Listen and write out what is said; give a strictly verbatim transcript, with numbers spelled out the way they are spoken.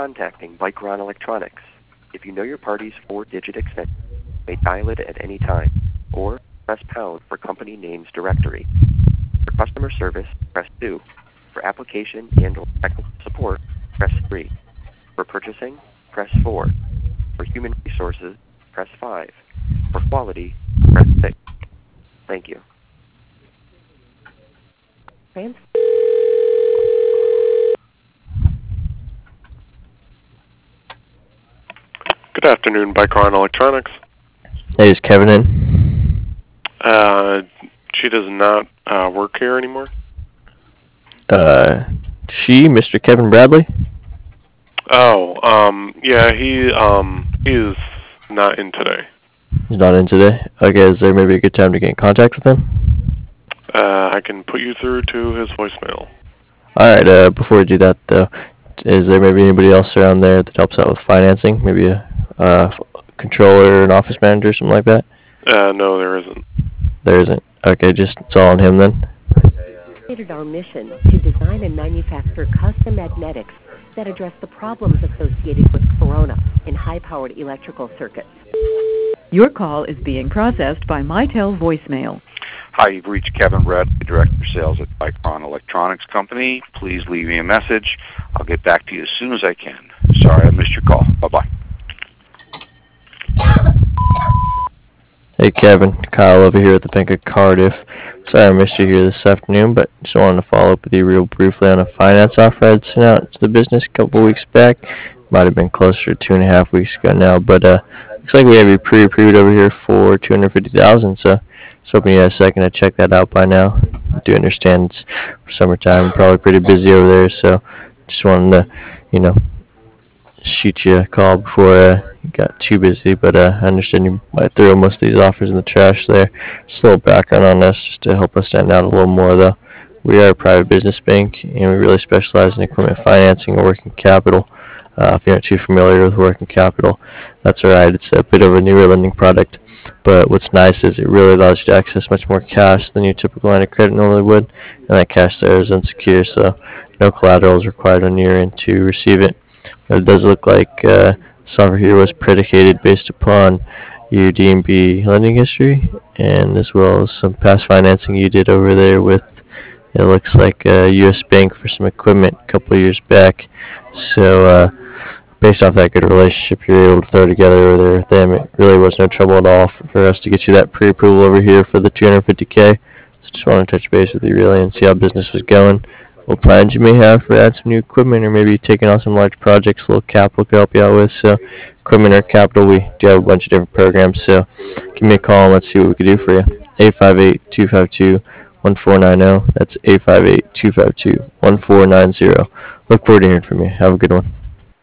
contacting Micron Electronics. If you know your party's four-digit extension, you may dial it at any time, or press pound for company names directory. For customer service, press two. For application and or technical support, press three. For purchasing, press four. For human resources, press five. For quality, press six. Thank you. Trans- Good afternoon, Micron Electronics. Hey, is Kevin in? Uh, she does not uh, work here anymore. Uh, she, Mister Kevin Bradley? Oh, um, yeah, he, um, he is not in today. He's not in today? Okay, is there maybe a good time to get in contact with him? Uh, I can put you through to his voicemail. Alright, uh, before we do that, though, is there maybe anybody else around there that helps out with financing? Maybe a uh, controller, an office manager, something like that? Uh, no, there isn't. There isn't. Okay, just it's all on him then? Our mission to design and manufacture custom magnetics that address the problems associated with corona in high-powered electrical circuits. Your call is being processed by Mitel voicemail. Hi, you've reached Kevin Bradley, Director of Sales at Micron Electronics Company. Please leave me a message. I'll get back to you as soon as I can. Sorry I missed your call. Bye-bye. Hey Kevin, Kyle over here at the Bank of Cardiff. Sorry I missed you here this afternoon, but just wanted to follow up with you real briefly on a finance offer I'd sent out to the business a couple weeks back. Might have been closer to two and a half weeks ago now, but uh, looks like we have you pre-approved over here for two hundred fifty thousand dollars, so just hoping you had a second to check that out by now. I do understand it's summertime, probably pretty busy over there, so just wanted to, you know, shoot you a call before uh, you got too busy, but uh, I understand you might throw most of these offers in the trash there. Just a little background on us, just to help us stand out a little more, though. We are a private business bank, and we really specialize in equipment financing and working capital. Uh, if you're not too familiar with working capital, that's alright. It's a bit of a newer lending product, but what's nice is it really allows you to access much more cash than your typical line of credit normally would, and that cash there is unsecure, so no collateral is required on your end to receive it. But it does look like uh, this offer here was predicated based upon your D and B lending history, and as well as some past financing you did over there with, it looks like a U S Bank for some equipment a couple of years back. So uh, based off that good relationship you're able to throw together over there with them, it really was no trouble at all for, for us to get you that pre-approval over here for the two hundred fifty K. So just want to touch base with you really and see how business was going, what plans you may have for add some new equipment, or maybe taking on some large projects a little capital could help you out with. So equipment or capital, we do have a bunch of different programs, so give me a call and let's see what we can do for you. eight five eight, two five two, one four nine zero. That's eight five eight, two five two, one four nine zero. Look forward to hearing from you. Have a good one.